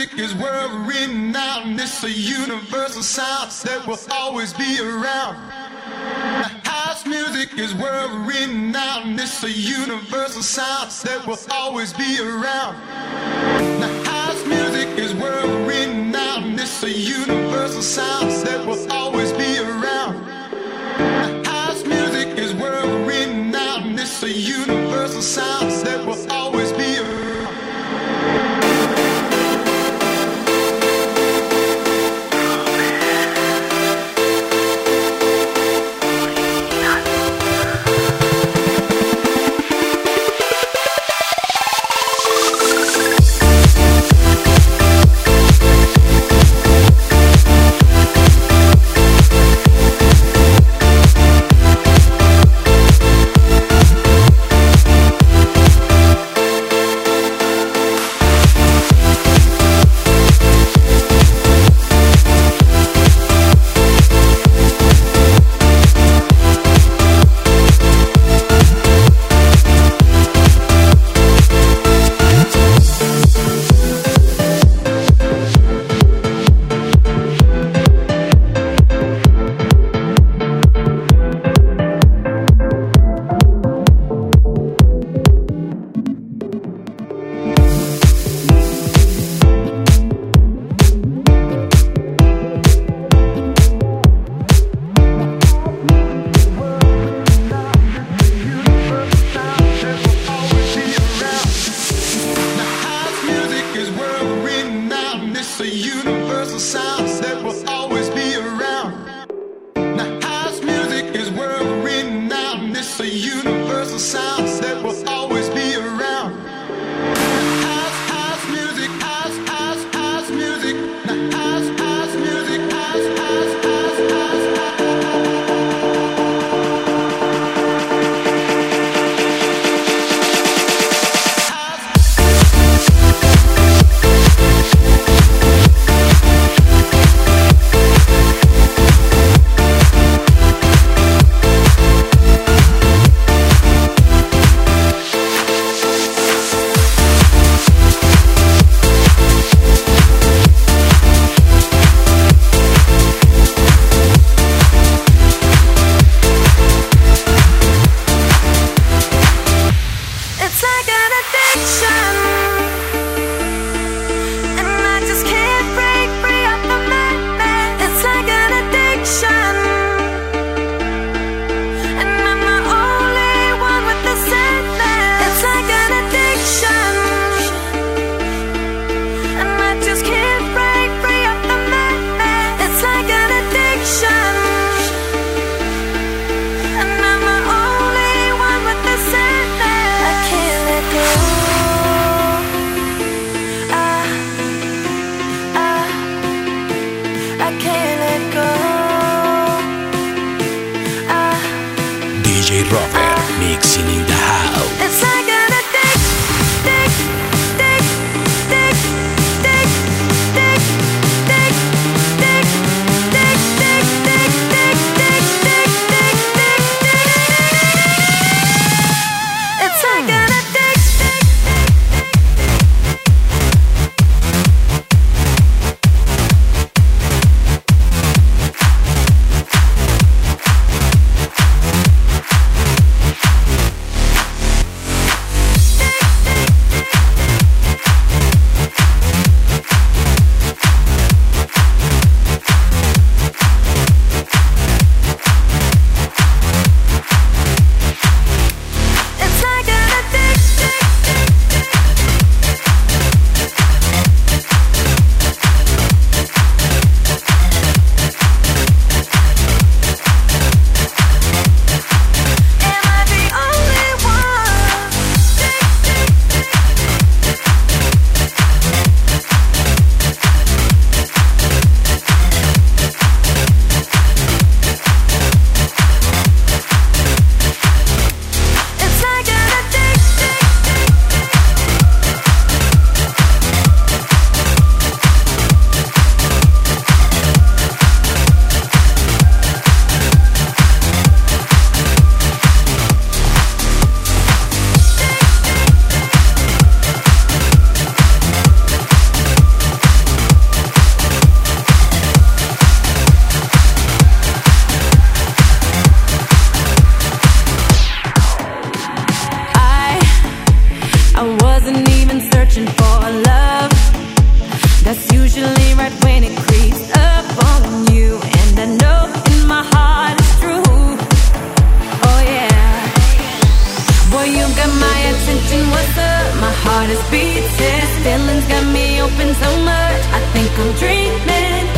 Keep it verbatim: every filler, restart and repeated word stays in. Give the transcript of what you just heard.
music is world renowned, and it's a universal sound that will always be around. Now, house music is world renowned, and it's a universal sound that will always be around. Now, house music is world renowned, and it's a universal sound that will always be around. Now, house music is world renowned, and it's a universal sound that will always be around. love. That's usually right when it creeps up on you, and I know in my heart it's true. Oh yeah, boy, you got my attention. What's up? My heart is beating. Feelings got me open so much. I think I'm dreaming.